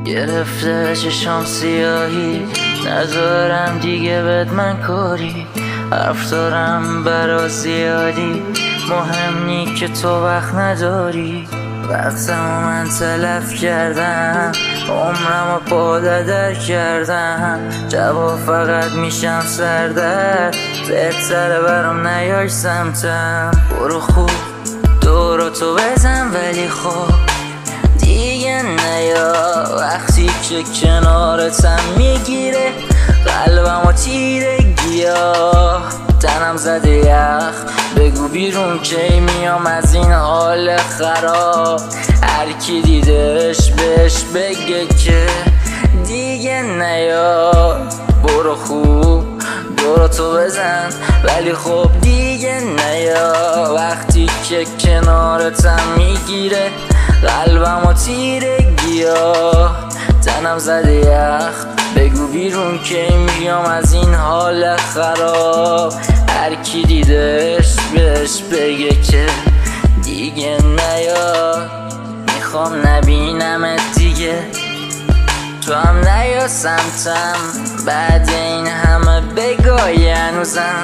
گرفته چشام سیاهی، ندارم دیگه بد من کاری. حرف دارم برا زیادی، مهم نی که تو وقت نداری. وقتمو من تلف کردم، عمرمو پادر کردم. جواب فقط میشم سردرد، بهتره برام نیای سمتم. برو خوب دوراتو بزن ولی خب دیگه نیا. وقتی که کنارتم میگیره قلبمو تیرگی‌ها، تنم زده یخ. بگو بیرون کی میام از این حال خراب. هر کی دیدش بهش بگه که دیگه نیا. برو خوب دوراتو بزن ولی خب دیگه نیا. وقتی که کنارتم میگیره قلبمو تیرگی‌ها، تنم زده یخ. بگو بیرون کی میام از این حال خراب. هر کی دیدش بهش بگه که دیگه نیا. میخوام نبینمت دیگه، تو هم نیا سمتم. بعد این همه بگای هنوزم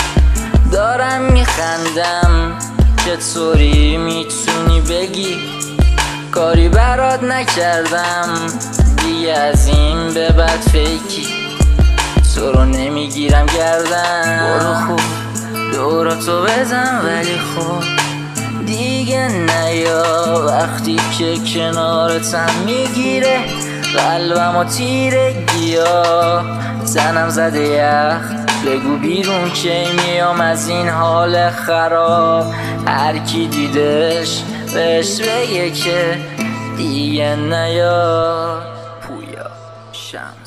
دارم میخندم. چطوری میتونی بگی کاری برات نکردم؟ دیگه از این به بعد فیکی تو رو نمیگیرم گردن. برو خوب دوراتو بزن ولی خب دیگه نیا. وقتی که کنارتم میگیره قلبمو تیرگی‌ها، تنم زده یخ. بگو بیرون کی میام از این حال خراب. هر کی دیدش بهش بگه که دیگه نیا. پویا شم